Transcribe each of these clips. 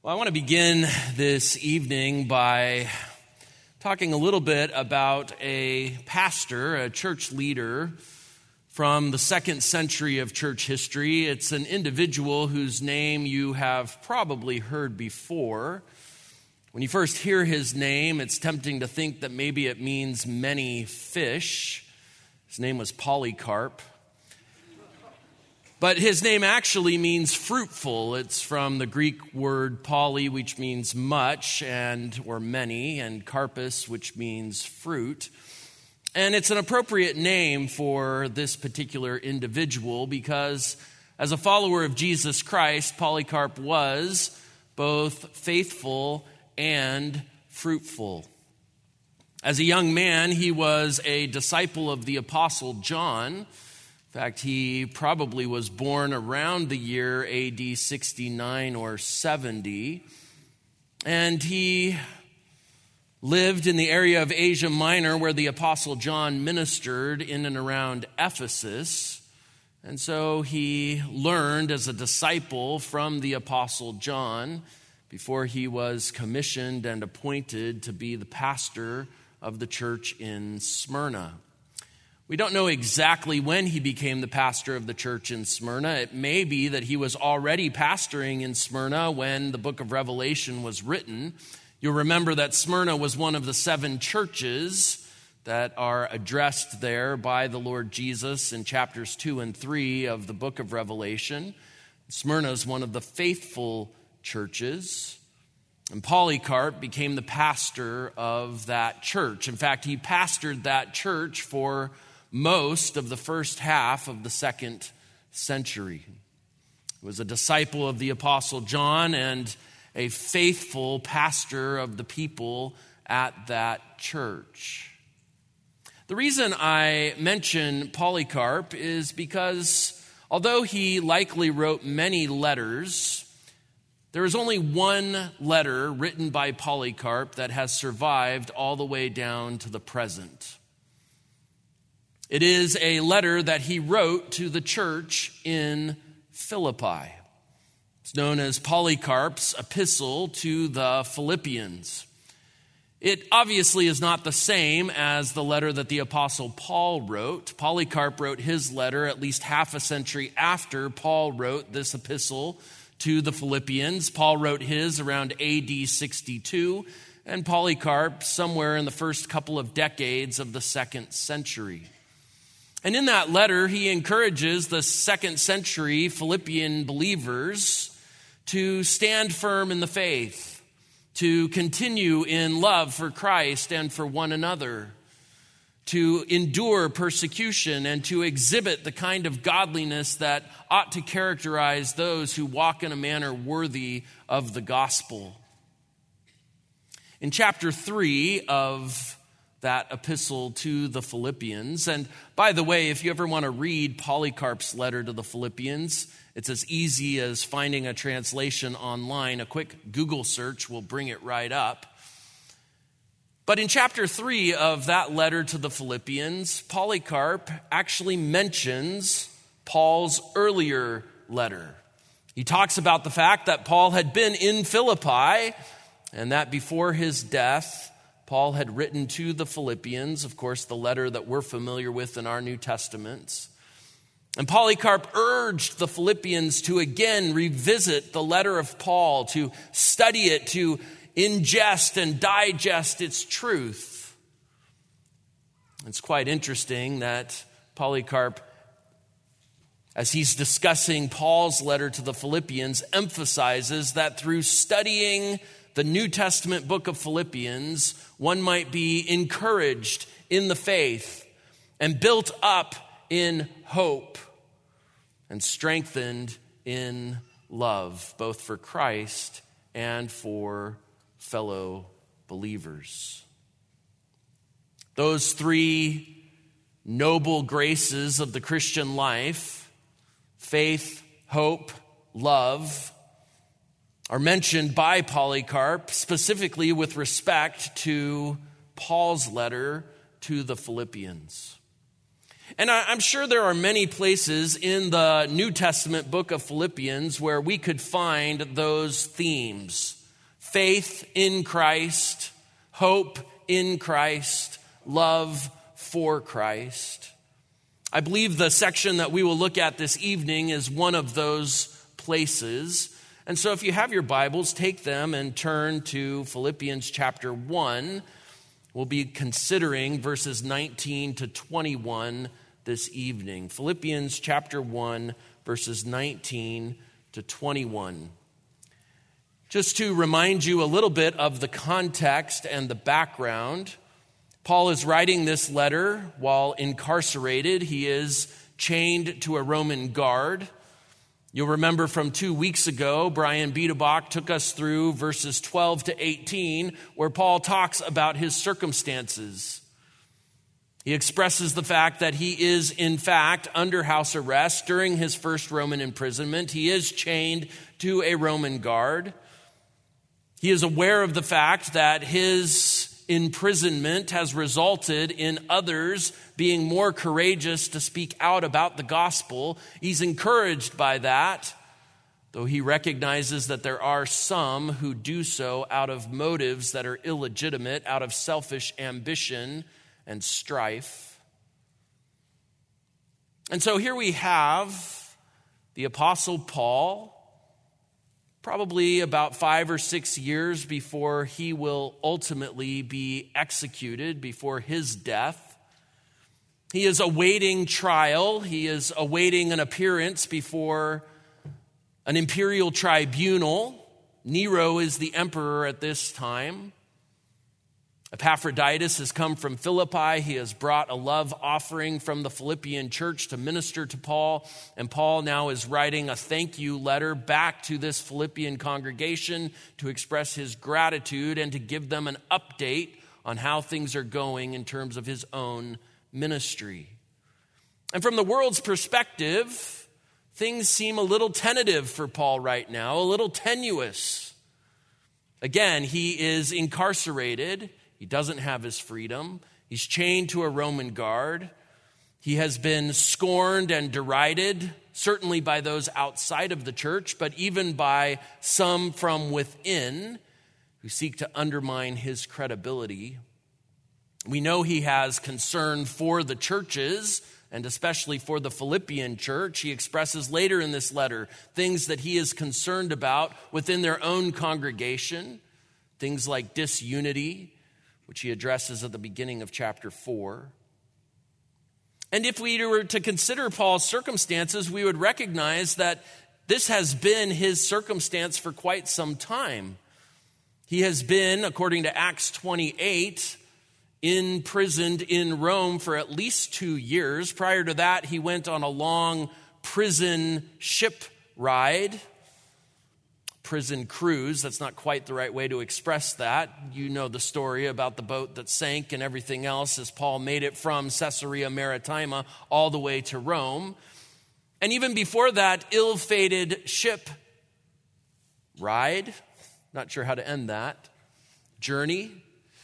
Well, I want to begin this evening by talking a little bit about a pastor, a church leader from the second century of church history. It's an individual whose name you have probably heard before. When you first hear his name, it's tempting to think that maybe it means many fish. His name was Polycarp. But his name actually means fruitful. It's from the Greek word poly, which means much or many, and karpos, which means fruit. And it's an appropriate name for this particular individual because as a follower of Jesus Christ, Polycarp was both faithful and fruitful. As a young man, he was a disciple of the Apostle John. In fact, he probably was born around the year AD 69 or 70, and he lived in the area of Asia Minor where the Apostle John ministered in and around Ephesus, and so he learned as a disciple from the Apostle John before he was commissioned and appointed to be the pastor of the church in Smyrna. We don't know exactly when he became the pastor of the church in Smyrna. It may be that he was already pastoring in Smyrna when the book of Revelation was written. You'll remember that Smyrna was one of the 7 churches that are addressed there by the Lord Jesus in chapters 2 and 3 of the book of Revelation. Smyrna is one of the faithful churches. And Polycarp became the pastor of that church. In fact, he pastored that church for most of the first half of the second century. He was a disciple of the Apostle John and a faithful pastor of the people at that church. The reason I mention Polycarp is because although he likely wrote many letters, there is only one letter written by Polycarp that has survived all the way down to the present. It is a letter that he wrote to the church in Philippi. It's known as Polycarp's epistle to the Philippians. It obviously is not the same as the letter that the Apostle Paul wrote. Polycarp wrote his letter at least half a century after Paul wrote this epistle to the Philippians. Paul wrote his around AD 62, and Polycarp somewhere in the first couple of decades of the second century. And in that letter, he encourages the second century Philippian believers to stand firm in the faith, to continue in love for Christ and for one another, to endure persecution and to exhibit the kind of godliness that ought to characterize those who walk in a manner worthy of the gospel. In chapter 3 of that epistle to the Philippians. And by the way, if you ever want to read Polycarp's letter to the Philippians, it's as easy as finding a translation online. A quick Google search will bring it right up. But in chapter 3 of that letter to the Philippians, Polycarp actually mentions Paul's earlier letter. He talks about the fact that Paul had been in Philippi and that before his death, Paul had written to the Philippians, of course, the letter that we're familiar with in our New Testaments. And Polycarp urged the Philippians to again revisit the letter of Paul, to study it, to ingest and digest its truth. It's quite interesting that Polycarp, as he's discussing Paul's letter to the Philippians, emphasizes that through studying the New Testament book of Philippians, one might be encouraged in the faith and built up in hope and strengthened in love, both for Christ and for fellow believers. Those 3 noble graces of the Christian life, faith, hope, love, are mentioned by Polycarp specifically with respect to Paul's letter to the Philippians. And I'm sure there are many places in the New Testament book of Philippians where we could find those themes. Faith in Christ, hope in Christ, love for Christ. I believe the section that we will look at this evening is one of those places. And so if you have your Bibles, take them and turn to Philippians chapter 1. We'll be considering verses 19 to 21 this evening. Philippians chapter 1, verses 19 to 21. Just to remind you a little bit of the context and the background, Paul is writing this letter while incarcerated. He is chained to a Roman guard. You'll remember from 2 weeks ago, Brian Biedebach took us through verses 12 to 18, where Paul talks about his circumstances. He expresses the fact that he is, in fact, under house arrest during his first Roman imprisonment. He is chained to a Roman guard. He is aware of the fact that his imprisonment has resulted in others being more courageous to speak out about the gospel. He's encouraged by that, though he recognizes that there are some who do so out of motives that are illegitimate, out of selfish ambition and strife. And so here we have the Apostle Paul, probably about 5 or 6 years before he will ultimately be executed, before his death. He is awaiting trial. He is awaiting an appearance before an imperial tribunal. Nero is the emperor at this time. Epaphroditus has come from Philippi. He has brought a love offering from the Philippian church to minister to Paul. And Paul now is writing a thank you letter back to this Philippian congregation to express his gratitude and to give them an update on how things are going in terms of his own ministry. And from the world's perspective, things seem a little tentative for Paul right now, a little tenuous. Again, he is incarcerated. He doesn't have his freedom. He's chained to a Roman guard. He has been scorned and derided, certainly by those outside of the church, but even by some from within who seek to undermine his credibility. We know he has concern for the churches, and especially for the Philippian church. He expresses later in this letter things that he is concerned about within their own congregation, things like disunity, which he addresses at the beginning of chapter 4. And if we were to consider Paul's circumstances, we would recognize that this has been his circumstance for quite some time. He has been, according to Acts 28, imprisoned in Rome for at least 2 years. Prior to that, he went on a long prison ship ride. Prison cruise, that's not quite the right way to express that. You know the story about the boat that sank and everything else as Paul made it from Caesarea Maritima all the way to Rome. And even before that, ill-fated ship ride, not sure how to end that, journey.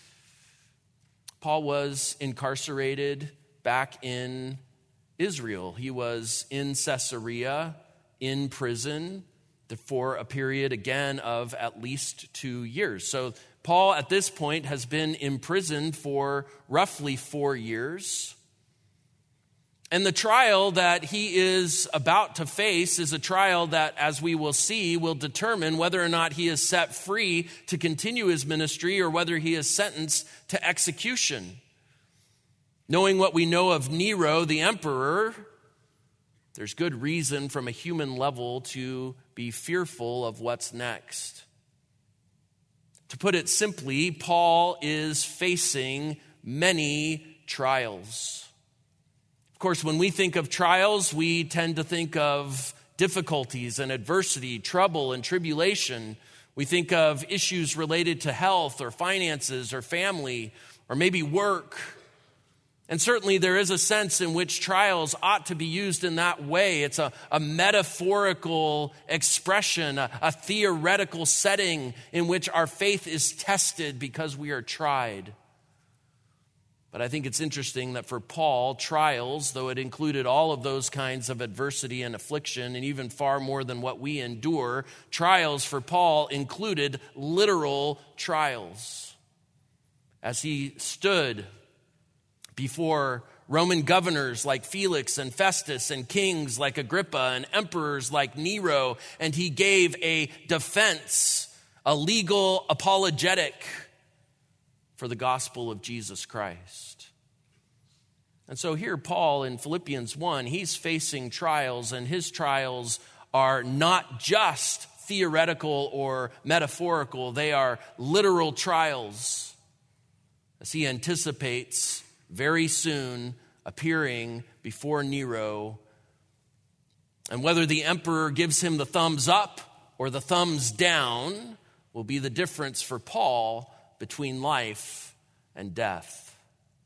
Paul was incarcerated back in Israel. He was in Caesarea, in prison, for a period, again, of at least 2 years. So Paul, at this point, has been imprisoned for roughly 4 years. And the trial that he is about to face is a trial that, as we will see, will determine whether or not he is set free to continue his ministry or whether he is sentenced to execution. Knowing what we know of Nero, the emperor, there's good reason from a human level to be fearful of what's next. To put it simply, Paul is facing many trials. Of course, when we think of trials, we tend to think of difficulties and adversity, trouble and tribulation. We think of issues related to health or finances or family or maybe work. And certainly there is a sense in which trials ought to be used in that way. It's a metaphorical expression, a theoretical setting in which our faith is tested because we are tried. But I think it's interesting that for Paul, trials, though it included all of those kinds of adversity and affliction, and even far more than what we endure, trials for Paul included literal trials. As he stood before Roman governors like Felix and Festus, and kings like Agrippa, and emperors like Nero, and he gave a defense, a legal apologetic for the gospel of Jesus Christ. And so here Paul in Philippians 1, he's facing trials, and his trials are not just theoretical or metaphorical, they are literal trials, as he anticipates very soon appearing before Nero. And whether the emperor gives him the thumbs up or the thumbs down will be the difference for Paul between life and death.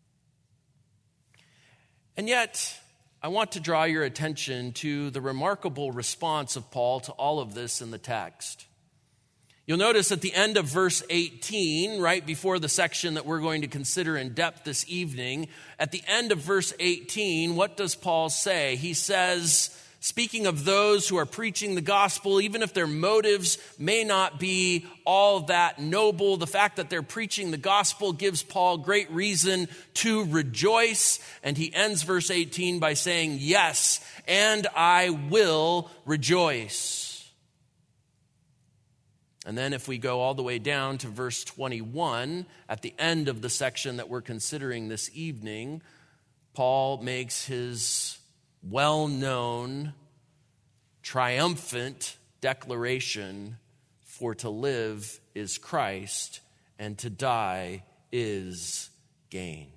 And yet, I want to draw your attention to the remarkable response of Paul to all of this in the text. You'll notice at the end of verse 18, right before the section that we're going to consider in depth this evening, at the end of verse 18, what does Paul say? He says, speaking of those who are preaching the gospel, even if their motives may not be all that noble, the fact that they're preaching the gospel gives Paul great reason to rejoice. And he ends verse 18 by saying, yes, and I will rejoice. And then if we go all the way down to verse 21, at the end of the section that we're considering this evening, Paul makes his well-known, triumphant declaration, for to live is Christ, and to die is gain.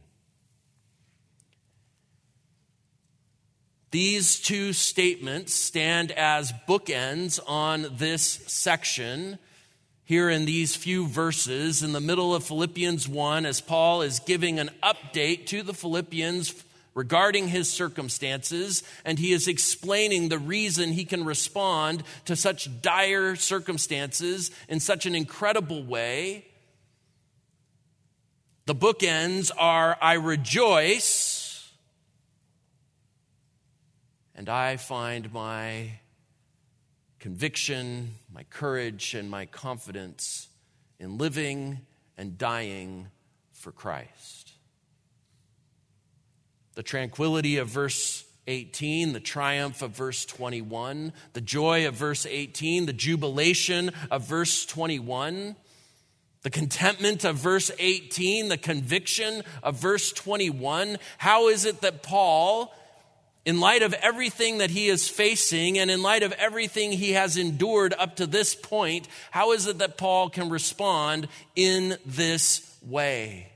These two statements stand as bookends on this section here in these few verses in the middle of Philippians 1, as Paul is giving an update to the Philippians regarding his circumstances, and he is explaining the reason he can respond to such dire circumstances in such an incredible way. The bookends are, I rejoice, and I find my conviction, my courage, and my confidence in living and dying for Christ. The tranquility of verse 18, the triumph of verse 21, the joy of verse 18, the jubilation of verse 21, the contentment of verse 18, the conviction of verse 21. How is it that Paul, in light of everything that he is facing and in light of everything he has endured up to this point, how is it that Paul can respond in this way?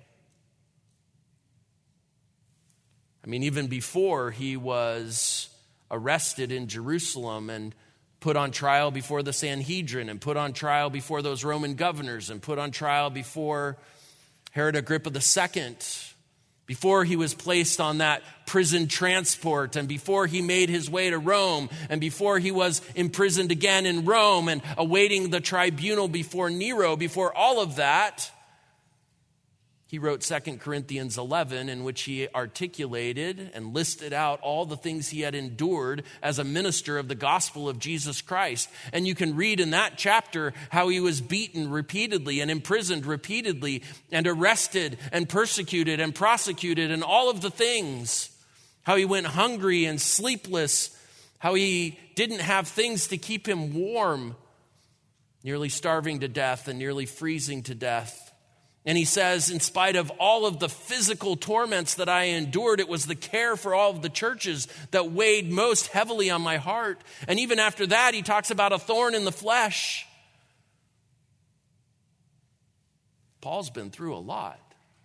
I mean, even before he was arrested in Jerusalem and put on trial before the Sanhedrin and put on trial before those Roman governors and put on trial before Herod Agrippa II, before he was placed on that prison transport, and before he made his way to Rome, and before he was imprisoned again in Rome and awaiting the tribunal before Nero, before all of that, he wrote 2 Corinthians 11, in which he articulated and listed out all the things he had endured as a minister of the gospel of Jesus Christ. And you can read in that chapter how he was beaten repeatedly and imprisoned repeatedly and arrested and persecuted and prosecuted and all of the things. How he went hungry and sleepless, how he didn't have things to keep him warm, nearly starving to death and nearly freezing to death. And he says, in spite of all of the physical torments that I endured, it was the care for all of the churches that weighed most heavily on my heart. And even after that, he talks about a thorn in the flesh. Paul's been through a lot.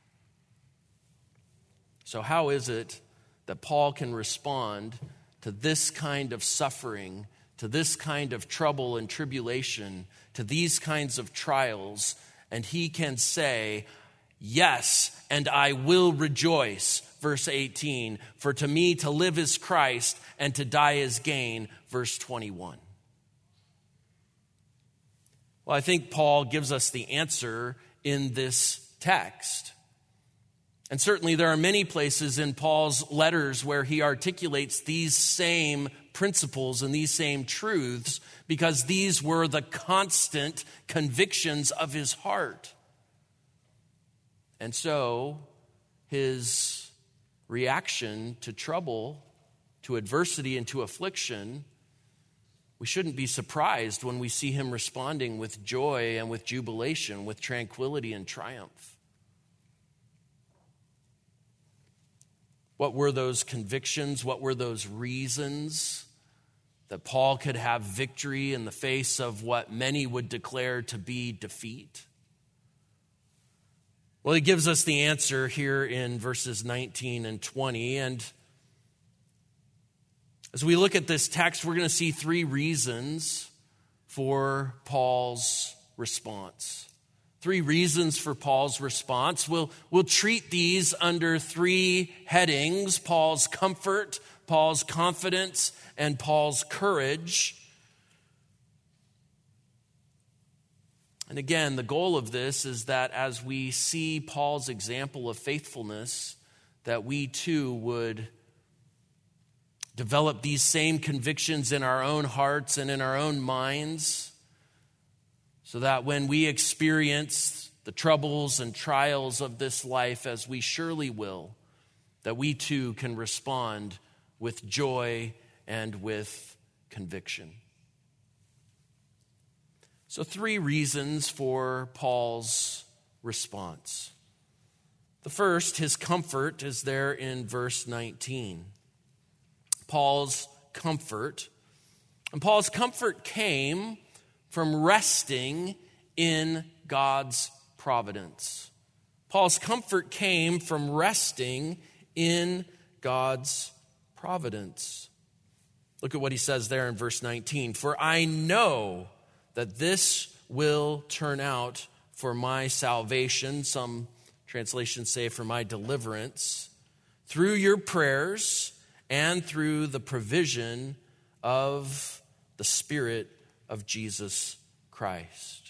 So how is it that Paul can respond to this kind of suffering, to this kind of trouble and tribulation, to these kinds of trials, and he can say, yes, and I will rejoice, verse 18, for to me to live is Christ and to die is gain, verse 21. Well, I think Paul gives us the answer in this text. And certainly there are many places in Paul's letters where he articulates these same principles and these same truths because these were the constant convictions of his heart. And so his reaction to trouble, to adversity, and to affliction, we shouldn't be surprised when we see him responding with joy and with jubilation, with tranquility and triumph. What were those convictions? What were those reasons that Paul could have victory in the face of what many would declare to be defeat? Well, he gives us the answer here in verses 19 and 20. And as we look at this text, we're going to see three reasons for Paul's response. Three reasons for Paul's response. We'll treat these under three headings: Paul's comfort, Paul's confidence, and Paul's courage. And again, the goal of this is that as we see Paul's example of faithfulness, that we too would develop these same convictions in our own hearts and in our own minds, so that when we experience the troubles and trials of this life, as we surely will, that we too can respond with joy and with conviction. So, three reasons for Paul's response. The first, his comfort, is there in verse 19. Paul's comfort. And Paul's comfort came from resting in God's providence. Paul's comfort came from resting in God's providence. Look at what he says there in verse 19. For I know that this will turn out for my salvation, some translations say for my deliverance, through your prayers and through the provision of the Spirit of Jesus Christ.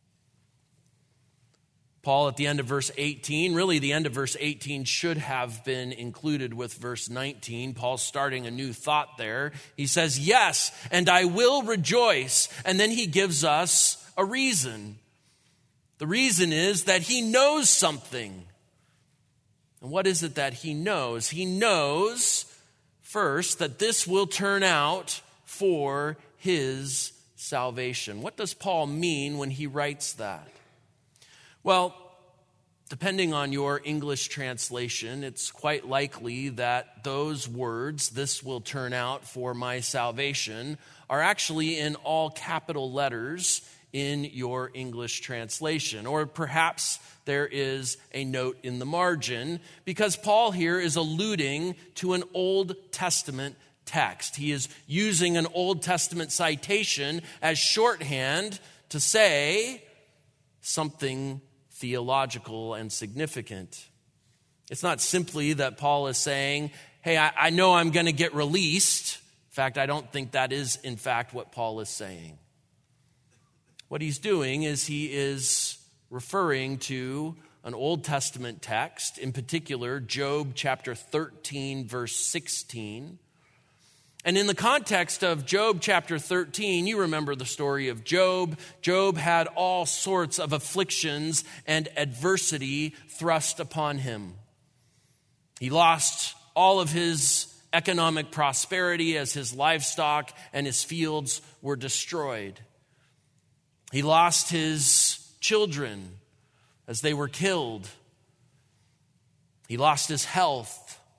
Paul, at the end of verse 18, really the end of verse 18 should have been included with verse 19. Paul's starting a new thought there. He says, yes, and I will rejoice. And then he gives us a reason. The reason is that he knows something. And what is it that he knows? He knows, first, that this will turn out for his salvation. What does Paul mean when he writes that? Well, depending on your English translation, it's quite likely that those words, this will turn out for my salvation, are actually in all capital letters in your English translation. Or perhaps there is a note in the margin, because Paul here is alluding to an Old Testament text. He is using an Old Testament citation as shorthand to say something theological and significant. It's not simply that Paul is saying, hey, I know I'm going to get released. In fact, I don't think that is, in fact, what Paul is saying. What he's doing is he is referring to an Old Testament text, in particular, Job chapter 13, verse 16. And in the context of Job chapter 13, you remember the story of Job. Job had all sorts of afflictions and adversity thrust upon him. He lost all of his economic prosperity as his livestock and his fields were destroyed. He lost his children as they were killed. He lost his health.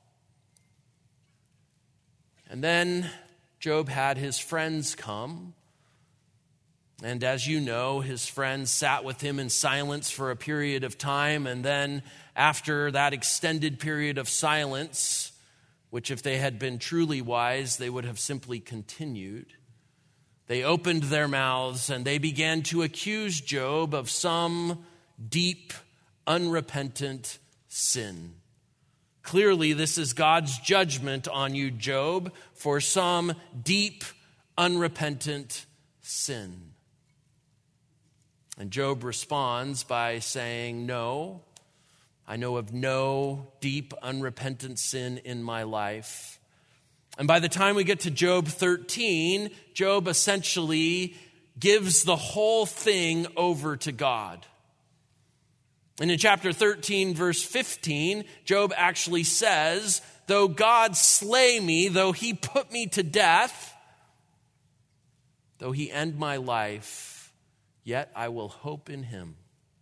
And then Job had his friends come. And as you know, his friends sat with him in silence for a period of time. And then after that extended period of silence, which if they had been truly wise, they would have simply continued, they opened their mouths and they began to accuse Job of some deep, unrepentant sin. Clearly, this is God's judgment on you, Job, for some deep, unrepentant sin. And Job responds by saying, no, I know of no deep, unrepentant sin in my life. And by the time we get to Job 13, Job essentially gives the whole thing over to God. And in chapter 13, verse 15, Job actually says, though God slay me, though he put me to death, though he end my life, yet I will hope in him.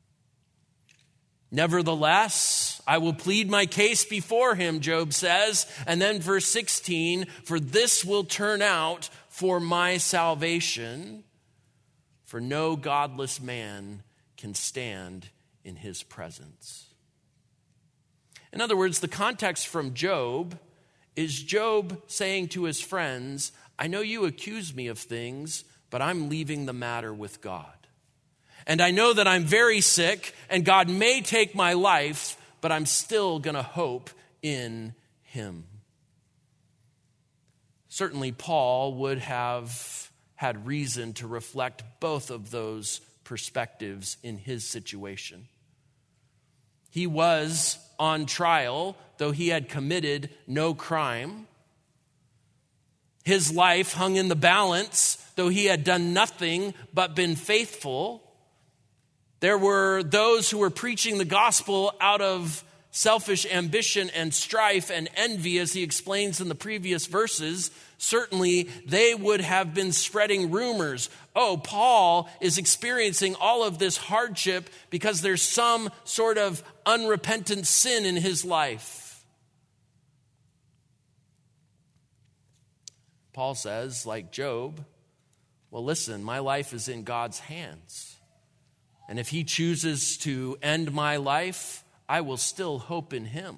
Nevertheless, I will plead my case before him, Job says. And then verse 16, for this will turn out for my salvation, for no godless man can stand in his presence. In other words, the context from Job is Job saying to his friends, I know you accuse me of things, but I'm leaving the matter with God. And I know that I'm very sick and God may take my life, but I'm still going to hope in him. Certainly, Paul would have had reason to reflect both of those perspectives in his situation. He was on trial, though he had committed no crime. His life hung in the balance, though he had done nothing but been faithful. There were those who were preaching the gospel out of selfish ambition and strife and envy, as he explains in the previous verses. Certainly, they would have been spreading rumors. Oh, Paul is experiencing all of this hardship because there's some sort of unrepentant sin in his life. Paul says, like Job, well, listen, my life is in God's hands. And if he chooses to end my life, I will still hope in him.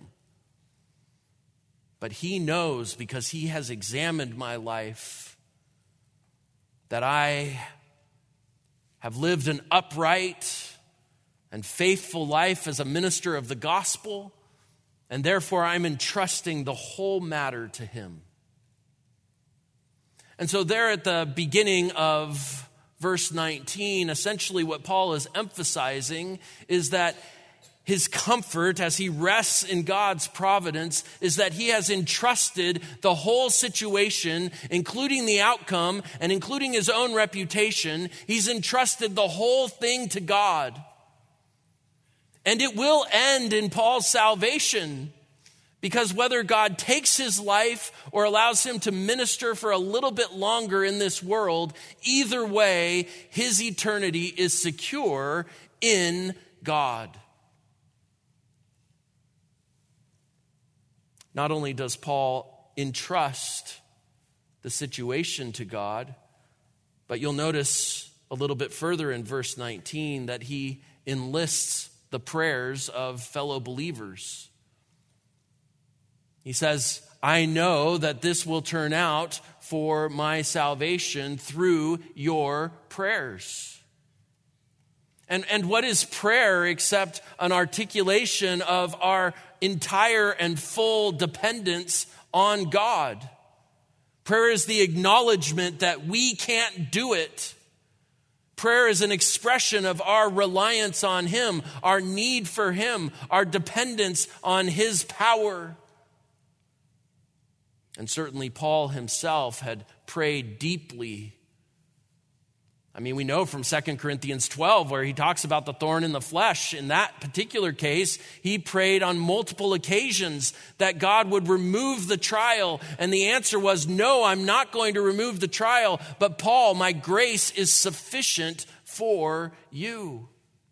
But he knows, because he has examined my life, that I have lived an upright and faithful life as a minister of the gospel, and therefore I'm entrusting the whole matter to him. And so there at the beginning of verse 19, essentially what Paul is emphasizing is that his comfort as he rests in God's providence is that he has entrusted the whole situation, including the outcome and including his own reputation. He's entrusted the whole thing to God. And it will end in Paul's salvation, because whether God takes his life or allows him to minister for a little bit longer in this world, either way, his eternity is secure in God. Not only does Paul entrust the situation to God, but you'll notice a little bit further in verse 19 that he enlists the prayers of fellow believers. He says, I know that this will turn out for my salvation through your prayers. And what is prayer except an articulation of our entire and full dependence on God? Prayer is the acknowledgement that we can't do it. Prayer is an expression of our reliance on him, our need for him, our dependence on his power. And certainly Paul himself had prayed deeply. I mean, we know from 2 Corinthians 12 where he talks about the thorn in the flesh. In that particular case, he prayed on multiple occasions that God would remove the trial. And the answer was, no, I'm not going to remove the trial. But Paul, my grace is sufficient for you.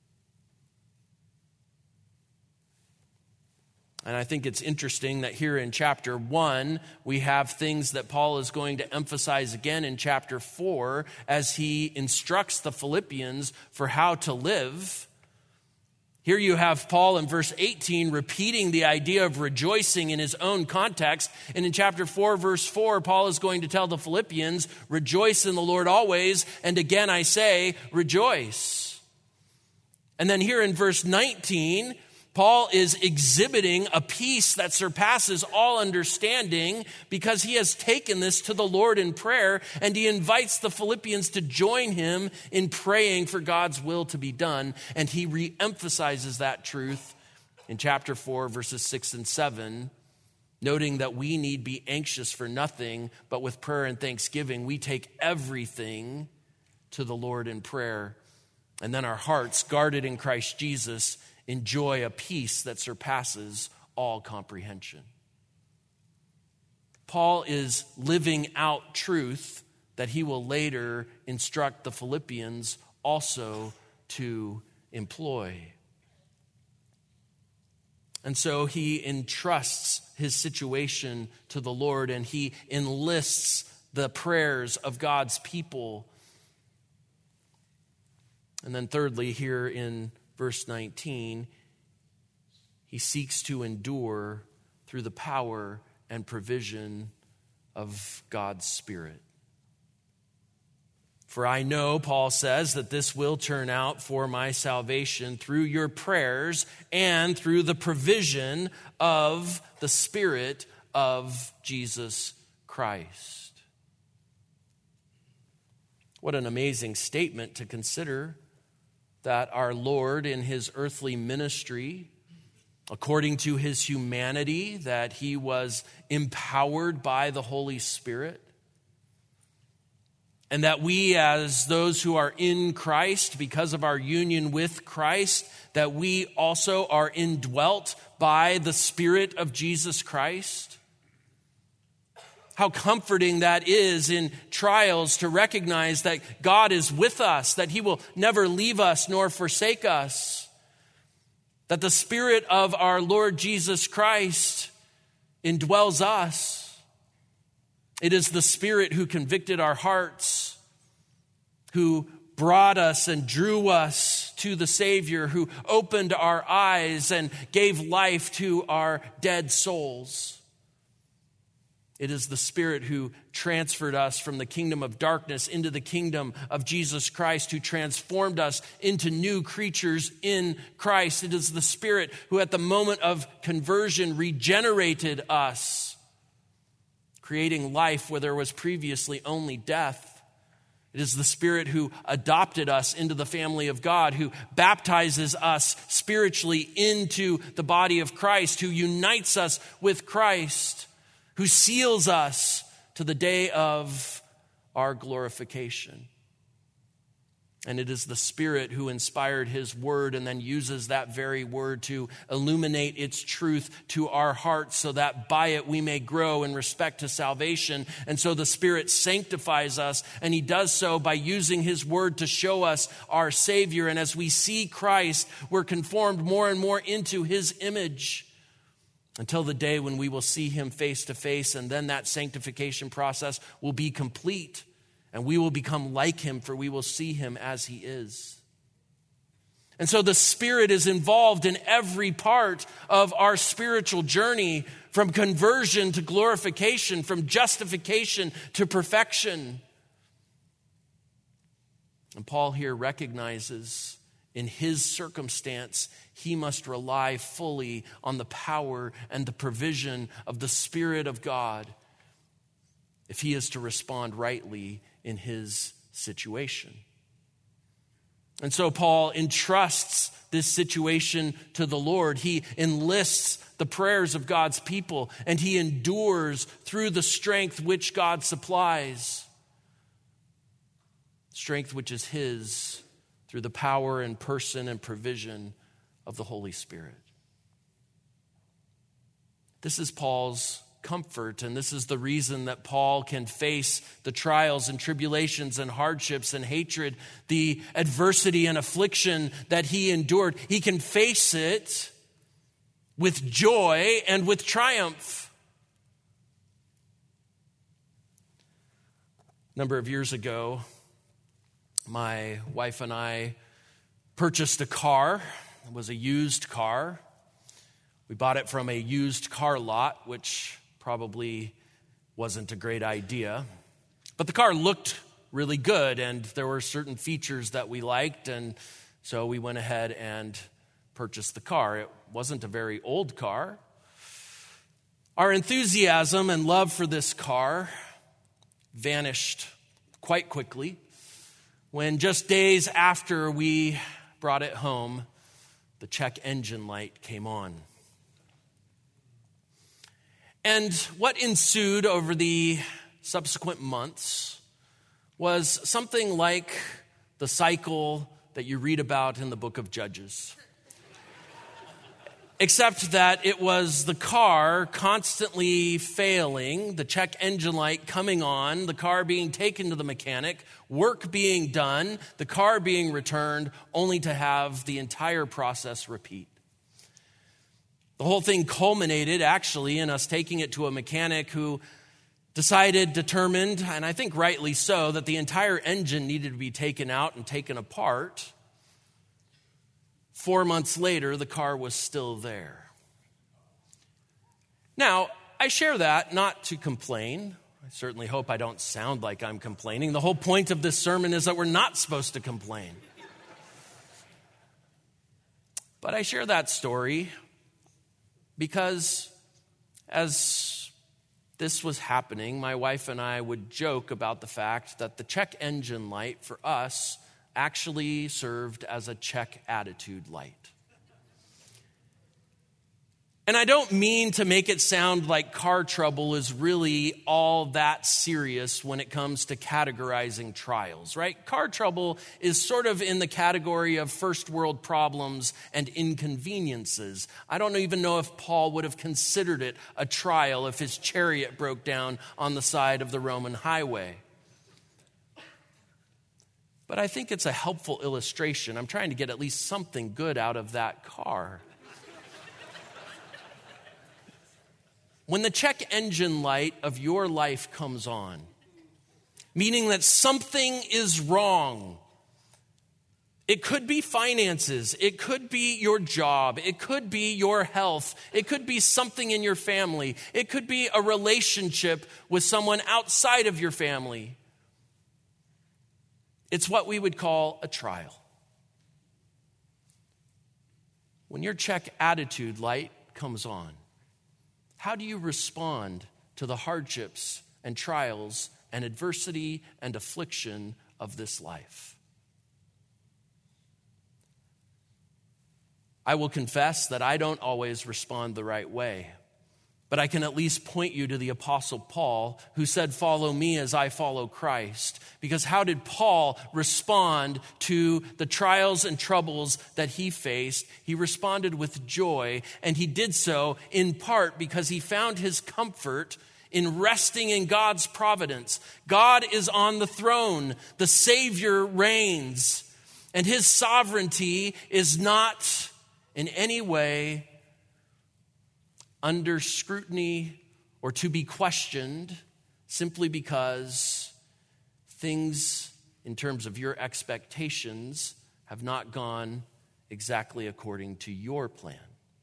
And I think it's interesting that here in chapter 1, we have things that Paul is going to emphasize again in chapter 4 as he instructs the Philippians for how to live. Here you have Paul in verse 18 repeating the idea of rejoicing in his own context. And in chapter 4, verse 4, Paul is going to tell the Philippians, rejoice in the Lord always. And again, I say, rejoice. And then here in verse 19, Paul is exhibiting a peace that surpasses all understanding because he has taken this to the Lord in prayer, and he invites the Philippians to join him in praying for God's will to be done. And he reemphasizes that truth in chapter 4, verses 6 and 7, noting that we need be anxious for nothing, but with prayer and thanksgiving, we take everything to the Lord in prayer. And then our hearts, guarded in Christ Jesus, enjoy a peace that surpasses all comprehension. Paul is living out truth that he will later instruct the Philippians also to employ. And so he entrusts his situation to the Lord, and he enlists the prayers of God's people. And then thirdly, here in verse 19, he seeks to endure through the power and provision of God's Spirit. For I know, Paul says, that this will turn out for my salvation through your prayers and through the provision of the Spirit of Jesus Christ. What an amazing statement to consider, that our Lord in his earthly ministry, according to his humanity, that he was empowered by the Holy Spirit. And that we, as those who are in Christ, because of our union with Christ, that we also are indwelt by the Spirit of Jesus Christ. How comforting that is in trials to recognize that God is with us, that he will never leave us nor forsake us. That the Spirit of our Lord Jesus Christ indwells us. It is the Spirit who convicted our hearts, who brought us and drew us to the Savior, who opened our eyes and gave life to our dead souls. It is the Spirit who transferred us from the kingdom of darkness into the kingdom of Jesus Christ, who transformed us into new creatures in Christ. It is the Spirit who at the moment of conversion regenerated us, creating life where there was previously only death. It is the Spirit who adopted us into the family of God, who baptizes us spiritually into the body of Christ, who unites us with Christ, who seals us to the day of our glorification. And it is the Spirit who inspired his word and then uses that very word to illuminate its truth to our hearts so that by it we may grow in respect to salvation. And so the Spirit sanctifies us, and he does so by using his word to show us our Savior. And as we see Christ, we're conformed more and more into his image until the day when we will see him face to face, and then that sanctification process will be complete. And we will become like him, for we will see him as he is. And so the Spirit is involved in every part of our spiritual journey, from conversion to glorification, from justification to perfection. And Paul here recognizes in his circumstance, he must rely fully on the power and the provision of the Spirit of God if he is to respond rightly in his situation. And so Paul entrusts this situation to the Lord. He enlists the prayers of God's people, and he endures through the strength which God supplies. Strength which is his through the power and person and provision of the Holy Spirit. This is Paul's comfort, and this is the reason that Paul can face the trials and tribulations and hardships and hatred, the adversity and affliction that he endured. He can face it with joy and with triumph. A number of years ago, my wife and I purchased a car. It was a used car. We bought it from a used car lot, which probably wasn't a great idea. But the car looked really good, and there were certain features that we liked, and so we went ahead and purchased the car. It wasn't a very old car. Our enthusiasm and love for this car vanished quite quickly when just days after we brought it home, the check engine light came on. And what ensued over the subsequent months was something like the cycle that you read about in the book of Judges. Except that it was the car constantly failing, the check engine light coming on, the car being taken to the mechanic, work being done, the car being returned, only to have the entire process repeat. The whole thing culminated actually in us taking it to a mechanic who determined, and I think rightly so, that the entire engine needed to be taken out and taken apart. 4 months later, the car was still there. Now, I share that not to complain. I certainly hope I don't sound like I'm complaining. The whole point of this sermon is that we're not supposed to complain. But I share that story because as this was happening, my wife and I would joke about the fact that the check engine light for us actually served as a check attitude light. And I don't mean to make it sound like car trouble is really all that serious when it comes to categorizing trials, right? Car trouble is sort of in the category of first world problems and inconveniences. I don't even know if Paul would have considered it a trial if his chariot broke down on the side of the Roman highway. But I think it's a helpful illustration. I'm trying to get at least something good out of that car. When the check engine light of your life comes on, meaning that something is wrong, it could be finances, it could be your job, it could be your health, it could be something in your family, it could be a relationship with someone outside of your family. It's what we would call a trial. When your check attitude light comes on, how do you respond to the hardships and trials and adversity and affliction of this life? I will confess that I don't always respond the right way, but I can at least point you to the Apostle Paul, who said, "Follow me as I follow Christ." Because how did Paul respond to the trials and troubles that he faced? He responded with joy, and he did so in part because he found his comfort in resting in God's providence. God is on the throne. The Savior reigns, and his sovereignty is not in any way under scrutiny or to be questioned simply because things in terms of your expectations have not gone exactly according to your plan.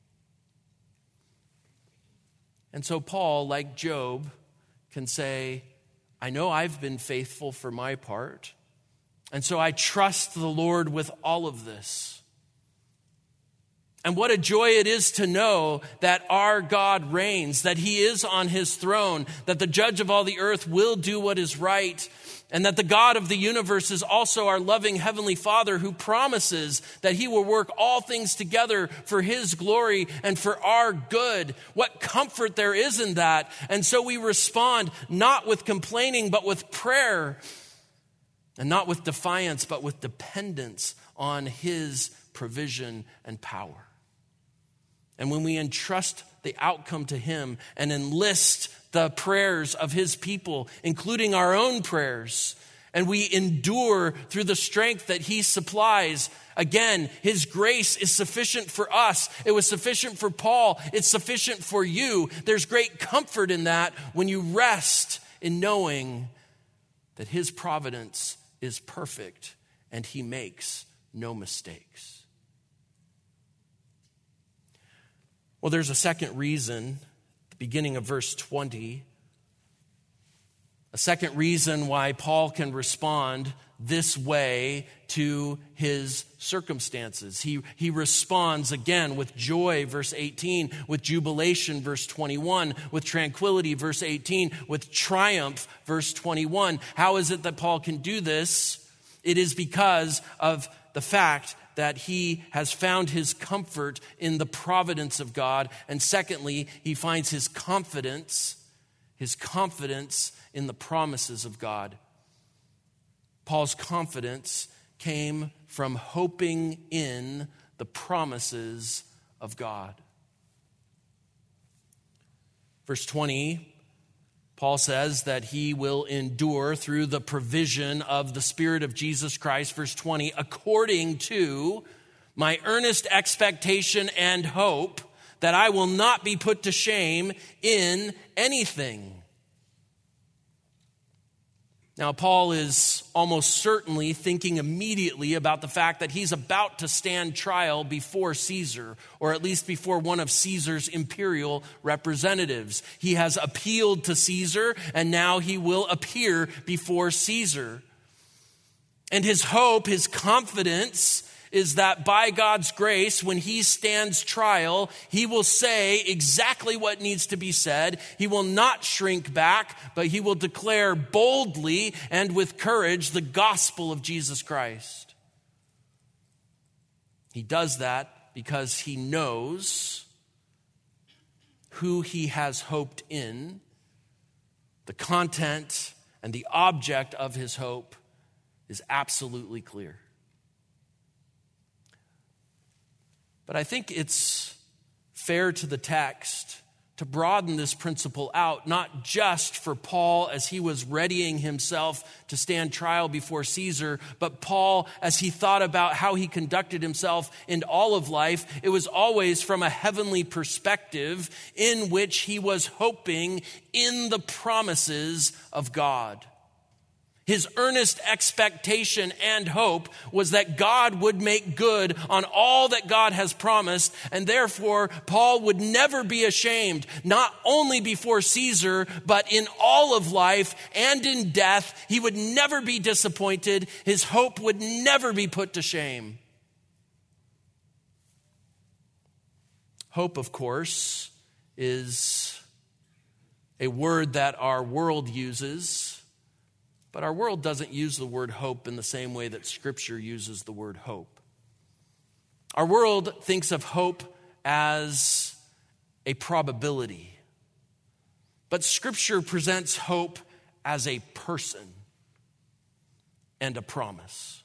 And so Paul, like Job, can say, I know I've been faithful for my part, and so I trust the Lord with all of this. And what a joy it is to know that our God reigns, that he is on his throne, that the judge of all the earth will do what is right, and that the God of the universe is also our loving heavenly Father who promises that he will work all things together for his glory and for our good. What comfort there is in that. And so we respond not with complaining, but with prayer, and not with defiance, but with dependence on his provision and power. And when we entrust the outcome to him and enlist the prayers of his people, including our own prayers, and we endure through the strength that he supplies, again, his grace is sufficient for us. It was sufficient for Paul. It's sufficient for you. There's great comfort in that when you rest in knowing that his providence is perfect and he makes no mistakes. Well, there's a second reason, the beginning of verse 20, a second reason why Paul can respond this way to his circumstances. He responds again with joy, verse 18, with jubilation, verse 21, with tranquility, verse 18, with triumph, verse 21. How is it that Paul can do this? It is because of the the fact that he has found his comfort in the providence of God. And secondly, he finds his confidence in the promises of God. Paul's confidence came from hoping in the promises of God. Verse 20, Paul says that he will endure through the provision of the Spirit of Jesus Christ. Verse 20, according to my earnest expectation and hope that I will not be put to shame in anything. Now, Paul is almost certainly thinking immediately about the fact that he's about to stand trial before Caesar, or at least before one of Caesar's imperial representatives. He has appealed to Caesar, and now he will appear before Caesar. And his hope, his confidence, is that by God's grace, when he stands trial, he will say exactly what needs to be said. He will not shrink back, but he will declare boldly and with courage the gospel of Jesus Christ. He does that because he knows who he has hoped in. The content and the object of his hope is absolutely clear. But I think it's fair to the text to broaden this principle out, not just for Paul as he was readying himself to stand trial before Caesar, but Paul as he thought about how he conducted himself in all of life. It was always from a heavenly perspective in which he was hoping in the promises of God. His earnest expectation and hope was that God would make good on all that God has promised, and therefore Paul would never be ashamed, not only before Caesar, but in all of life and in death. He would never be disappointed. His hope would never be put to shame. Hope, of course, is a word that our world uses. But our world doesn't use the word hope in the same way that Scripture uses the word hope. Our world thinks of hope as a probability. But Scripture presents hope as a person and a promise.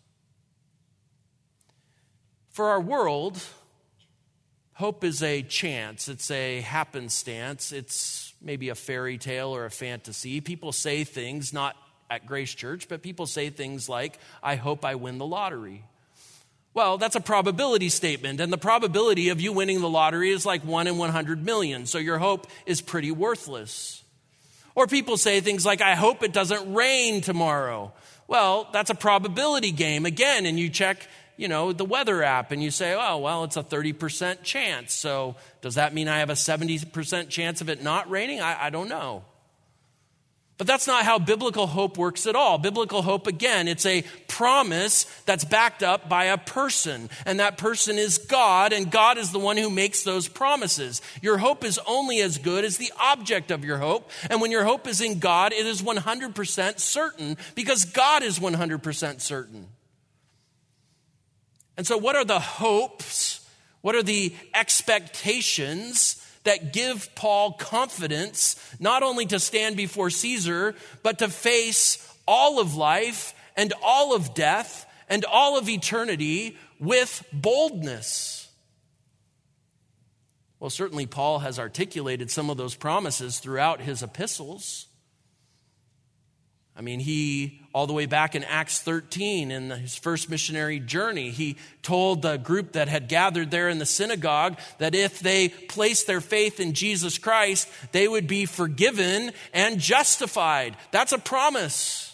For our world, hope is a chance. It's a happenstance. It's maybe a fairy tale or a fantasy. People say things, not at Grace Church, but people say things like, I hope I win the lottery. Well, that's a probability statement, and the probability of you winning the lottery is like 1 in 100 million, so your hope is pretty worthless. Or people say things like, I hope it doesn't rain tomorrow. Well, that's a probability game again, and you check, the weather app, and you say, oh, well, it's a 30% chance, so does that mean I have a 70% chance of it not raining? I don't know. But that's not how biblical hope works at all. Biblical hope, again, it's a promise that's backed up by a person. And that person is God, and God is the one who makes those promises. Your hope is only as good as the object of your hope. And when your hope is in God, it is 100% certain because God is 100% certain. And so what are the hopes? What are the expectations that give Paul confidence not only to stand before Caesar, but to face all of life and all of death and all of eternity with boldness? Well, certainly Paul has articulated some of those promises throughout his epistles. I mean, he, all the way back in Acts 13, in his first missionary journey, he told the group that had gathered there in the synagogue that if they placed their faith in Jesus Christ, they would be forgiven and justified. That's a promise.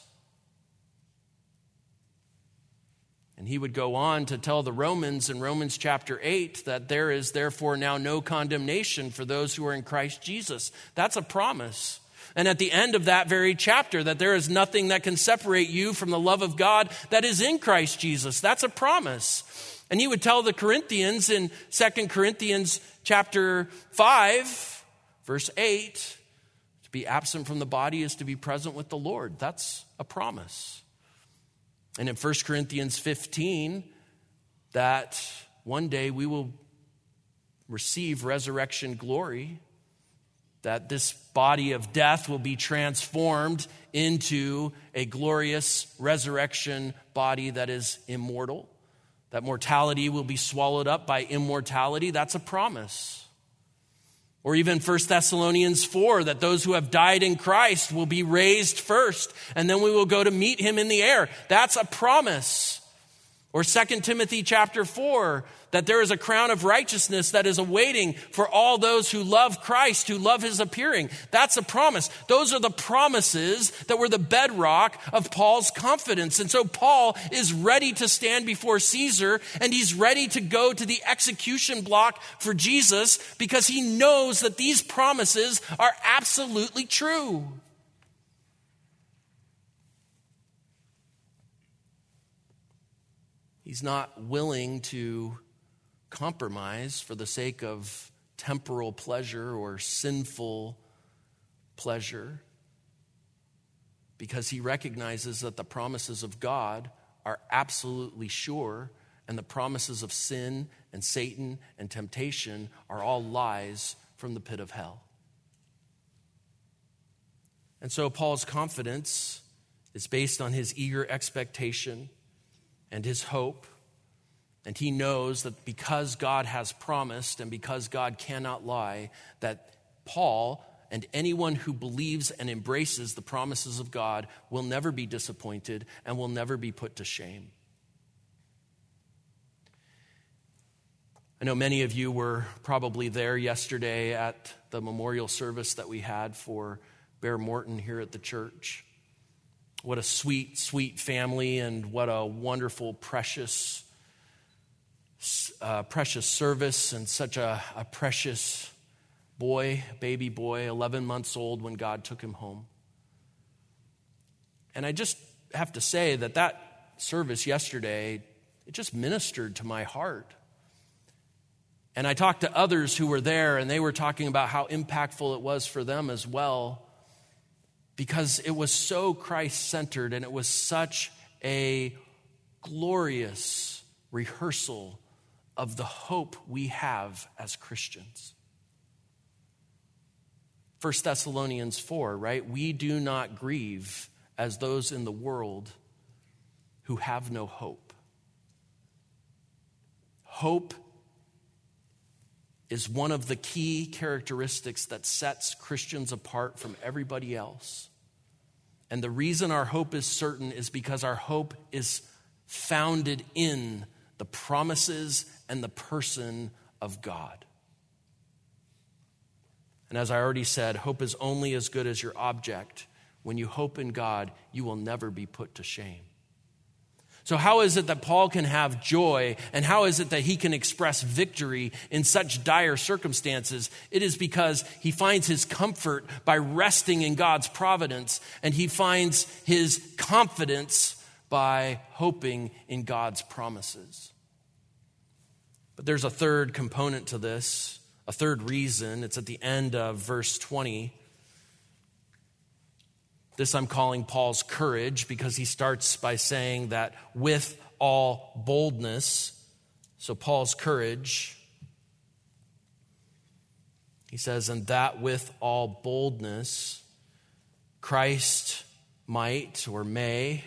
And he would go on to tell the Romans in Romans chapter 8 that there is therefore now no condemnation for those who are in Christ Jesus. That's a promise. And at the end of that very chapter, that there is nothing that can separate you from the love of God that is in Christ Jesus. That's a promise. And he would tell the Corinthians in 2 Corinthians chapter 5, verse 8, to be absent from the body is to be present with the Lord. That's a promise. And in 1 Corinthians 15, that one day we will receive resurrection glory, that this body of death will be transformed into a glorious resurrection body that is immortal, that mortality will be swallowed up by immortality. That's a promise. Or even 1 Thessalonians 4, that those who have died in Christ will be raised first, and then we will go to meet him in the air. That's a promise. Or 2 Timothy chapter 4, that there is a crown of righteousness that is awaiting for all those who love Christ, who love his appearing. That's a promise. Those are the promises that were the bedrock of Paul's confidence. And so Paul is ready to stand before Caesar, and he's ready to go to the execution block for Jesus because he knows that these promises are absolutely true. He's not willing to compromise for the sake of temporal pleasure or sinful pleasure, because he recognizes that the promises of God are absolutely sure, and the promises of sin and Satan and temptation are all lies from the pit of hell. And so Paul's confidence is based on his eager expectation and his hope. And he knows that because God has promised and because God cannot lie, that Paul and anyone who believes and embraces the promises of God will never be disappointed and will never be put to shame. I know many of you were probably there yesterday at the memorial service that we had for Bear Morton here at the church. What a sweet, sweet family, and what a wonderful, precious service, and such a precious boy, baby boy, 11 months old when God took him home. And I just have to say that service yesterday, it just ministered to my heart. And I talked to others who were there, and they were talking about how impactful it was for them as well, because it was so Christ-centered, and it was such a glorious rehearsal of the hope we have as Christians. 1 Thessalonians 4, right? We do not grieve as those in the world who have no hope. Hope is one of the key characteristics that sets Christians apart from everybody else. And the reason our hope is certain is because our hope is founded in the promises and the person of God. And as I already said, hope is only as good as your object. When you hope in God, you will never be put to shame. So how is it that Paul can have joy, and how is it that he can express victory in such dire circumstances? It is because he finds his comfort by resting in God's providence, and he finds his confidence by hoping in God's promises. But there's a third component to this, a third reason. It's at the end of verse 20. This I'm calling Paul's courage, because he starts by saying that with all boldness. So Paul's courage, he says, and that with all boldness, Christ might or may,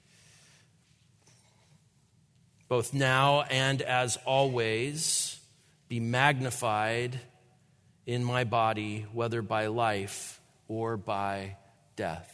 both now and as always, be magnified in my body, whether by life or by death.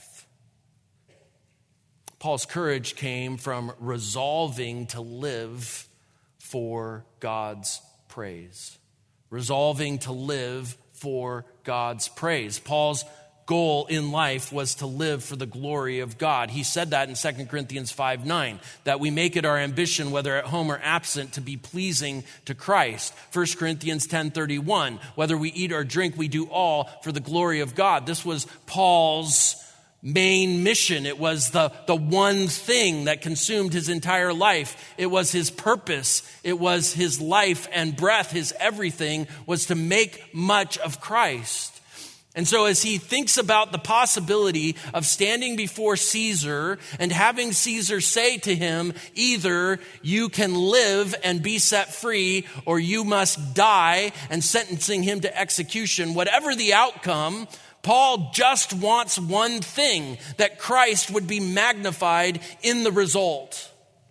Paul's courage came from resolving to live for God's praise. Resolving to live for God's praise. Paul's goal in life was to live for the glory of God. He said that in 2 Corinthians 5:9, that we make it our ambition, whether at home or absent, to be pleasing to Christ. 1 Corinthians 10:31, whether we eat or drink, we do all for the glory of God. This was Paul's main mission. It was the one thing that consumed his entire life. It was his purpose. It was his life and breath. His everything was to make much of Christ. And so as he thinks about the possibility of standing before Caesar and having Caesar say to him, either you can live and be set free, or you must die, and sentencing him to execution, whatever the outcome, Paul just wants one thing: that Christ would be magnified in the result.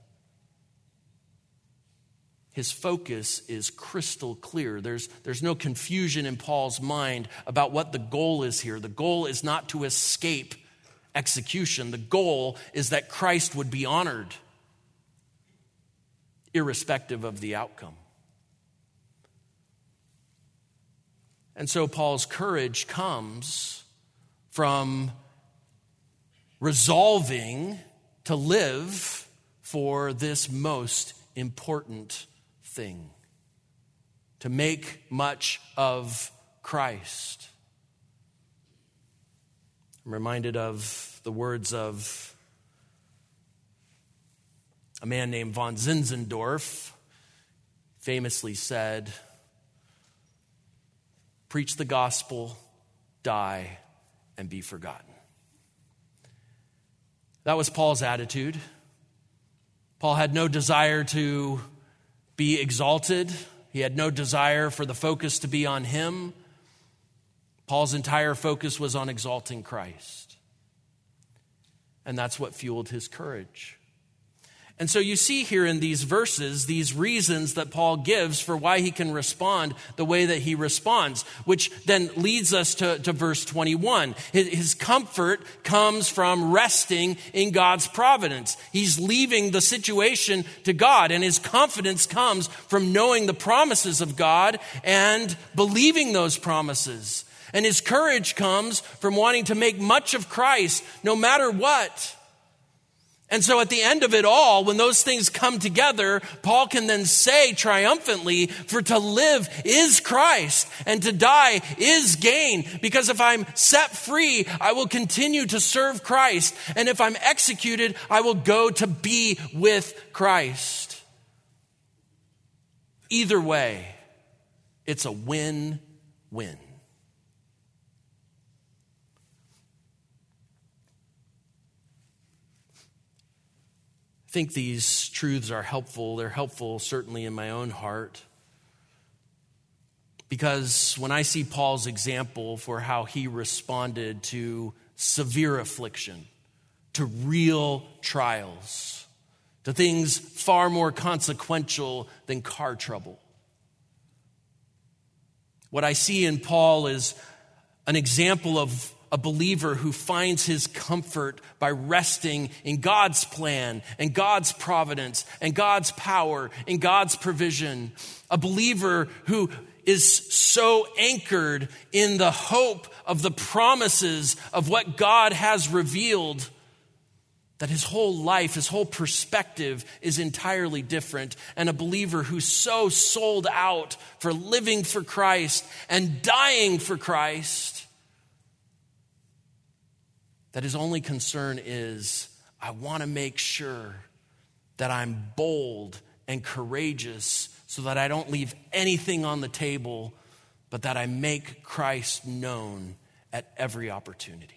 His focus is crystal clear. There's no confusion in Paul's mind about what the goal is here. The goal is not to escape execution. The goal is that Christ would be honored, irrespective of the outcome. And so Paul's courage comes from resolving to live for this most important thing: to make much of Christ. I'm reminded of the words of a man named von Zinzendorf. Famously said, "Preach the gospel, die, and be forgotten." That was Paul's attitude. Paul had no desire to be exalted. He had no desire for the focus to be on him. Paul's entire focus was on exalting Christ. And that's what fueled his courage. And so you see here in these verses, these reasons that Paul gives for why he can respond the way that he responds, which then leads us to verse 21. His comfort comes from resting in God's providence. He's leaving the situation to God, and his confidence comes from knowing the promises of God and believing those promises. And his courage comes from wanting to make much of Christ no matter what. And so at the end of it all, when those things come together, Paul can then say triumphantly, for to live is Christ and to die is gain. Because if I'm set free, I will continue to serve Christ. And if I'm executed, I will go to be with Christ. Either way, it's a win-win. I think these truths are helpful. They're helpful certainly in my own heart, because when I see Paul's example for how he responded to severe affliction, to real trials, to things far more consequential than car trouble, what I see in Paul is an example of a believer who finds his comfort by resting in God's plan and God's providence and God's power and God's provision. A believer who is so anchored in the hope of the promises of what God has revealed that his whole life, his whole perspective is entirely different. And a believer who's so sold out for living for Christ and dying for Christ that his only concern is, I want to make sure that I'm bold and courageous so that I don't leave anything on the table, but that I make Christ known at every opportunity.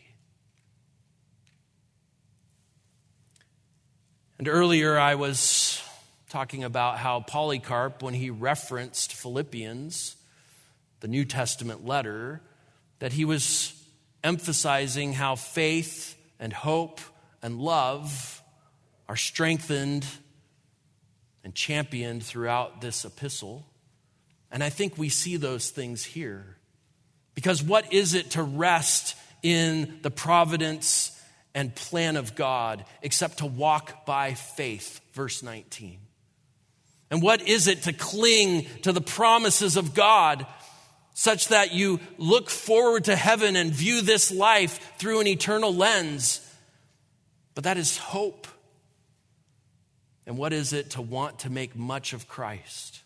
And earlier I was talking about how Polycarp, when he referenced Philippians, the New Testament letter, that he was emphasizing how faith and hope and love are strengthened and championed throughout this epistle. And I think we see those things here. Because what is it to rest in the providence and plan of God except to walk by faith? Verse 19. And what is it to cling to the promises of God such that you look forward to heaven and view this life through an eternal lens? But that is hope. And what is it to want to make much of Christ?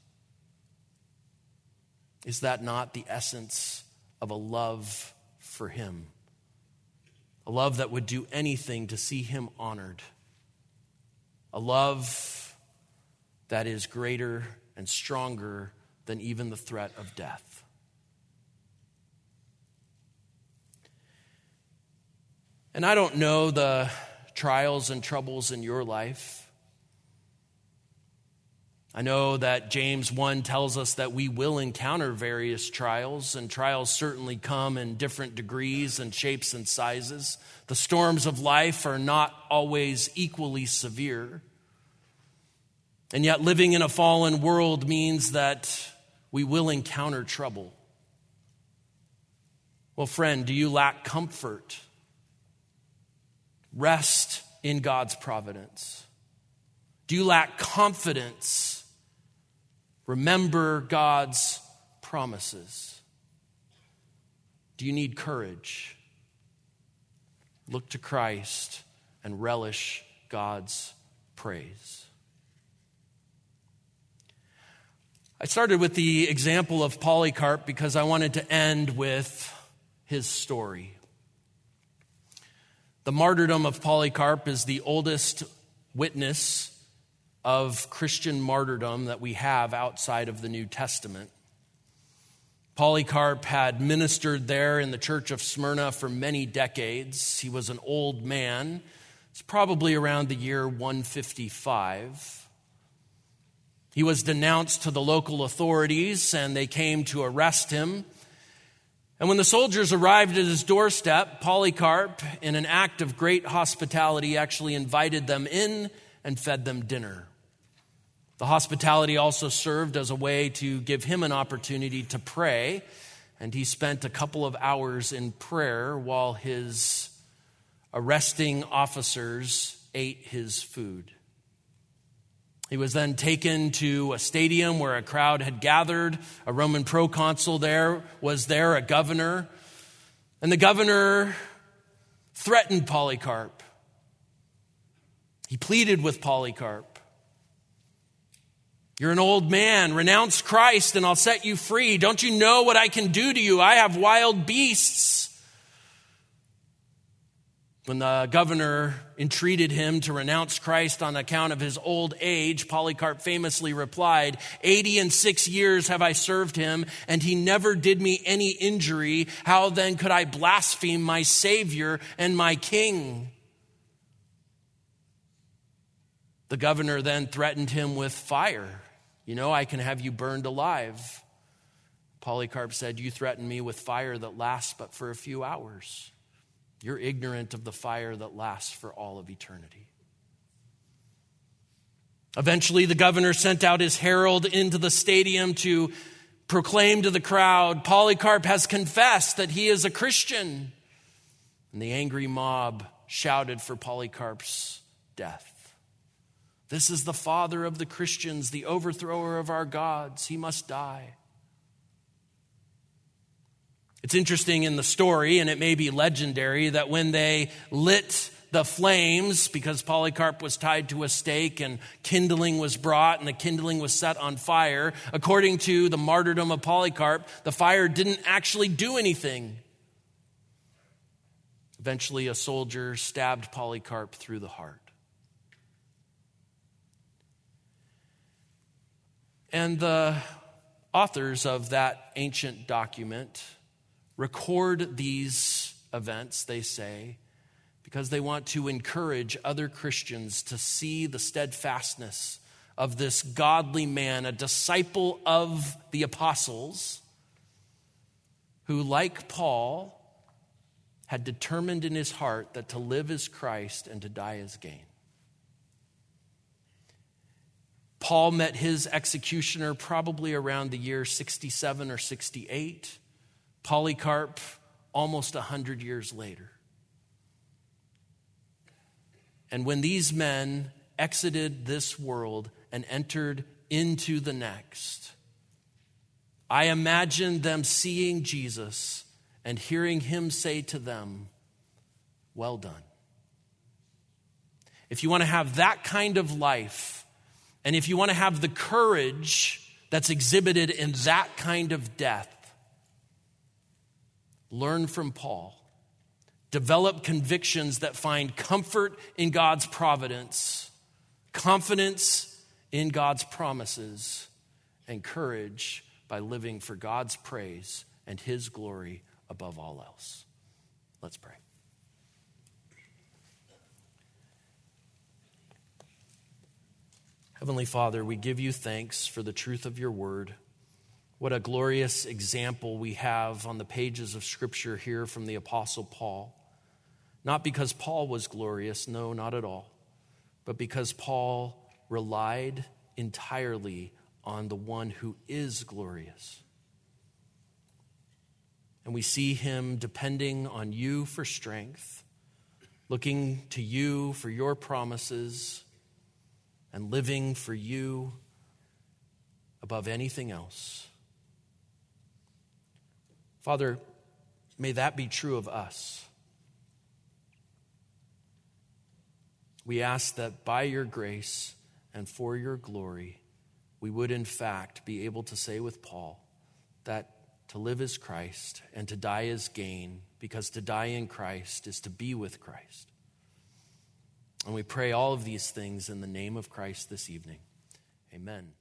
Is that not the essence of a love for him? A love that would do anything to see him honored. A love that is greater and stronger than even the threat of death. And I don't know the trials and troubles in your life. I know that James 1 tells us that we will encounter various trials, and trials certainly come in different degrees and shapes and sizes. The storms of life are not always equally severe. And yet living in a fallen world means that we will encounter trouble. Well, friend, do you lack comfort? Rest in God's providence. Do you lack confidence? Remember God's promises. Do you need courage? Look to Christ and relish God's praise. I started with the example of Polycarp because I wanted to end with his story. The martyrdom of Polycarp is the oldest witness of Christian martyrdom that we have outside of the New Testament. Polycarp had ministered there in the church of Smyrna for many decades. He was an old man. It's probably around the year 155. He was denounced to the local authorities, and they came to arrest him. And when the soldiers arrived at his doorstep, Polycarp, in an act of great hospitality, actually invited them in and fed them dinner. The hospitality also served as a way to give him an opportunity to pray, and he spent a couple of hours in prayer while his arresting officers ate his food. He was then taken to a stadium where a crowd had gathered. A Roman proconsul was there, a governor. And the governor threatened Polycarp. He pleaded with Polycarp. You're an old man. Renounce Christ and I'll set you free. Don't you know what I can do to you? I have wild beasts. When the governor entreated him to renounce Christ on account of his old age, Polycarp famously replied, 86 years have I served him, and he never did me any injury. How then could I blaspheme my Savior and my King? The governor then threatened him with fire. I can have you burned alive. Polycarp said, you threaten me with fire that lasts but for a few hours. You're ignorant of the fire that lasts for all of eternity. Eventually, the governor sent out his herald into the stadium to proclaim to the crowd, Polycarp has confessed that he is a Christian. And the angry mob shouted for Polycarp's death. This is the father of the Christians, the overthrower of our gods. He must die. It's interesting in the story, and it may be legendary, that when they lit the flames, because Polycarp was tied to a stake and kindling was brought and the kindling was set on fire, according to the martyrdom of Polycarp, the fire didn't actually do anything. Eventually, a soldier stabbed Polycarp through the heart. And the authors of that ancient document record these events, they say, because they want to encourage other Christians to see the steadfastness of this godly man, a disciple of the apostles, who, like Paul, had determined in his heart that to live is Christ and to die is gain. Paul met his executioner probably around the year 67 or 68. Polycarp almost 100 years later. And when these men exited this world and entered into the next, I imagine them seeing Jesus and hearing him say to them, well done. If you want to have that kind of life, and if you want to have the courage that's exhibited in that kind of death, learn from Paul. Develop convictions that find comfort in God's providence, confidence in God's promises, and courage by living for God's praise and his glory above all else. Let's pray. Heavenly Father, we give you thanks for the truth of your word. What a glorious example we have on the pages of Scripture here from the Apostle Paul. Not because Paul was glorious, no, not at all, but because Paul relied entirely on the one who is glorious. And we see him depending on you for strength, looking to you for your promises, and living for you above anything else. Father, may that be true of us. We ask that by your grace and for your glory, we would in fact be able to say with Paul that to live is Christ and to die is gain, because to die in Christ is to be with Christ. And we pray all of these things in the name of Christ this evening. Amen.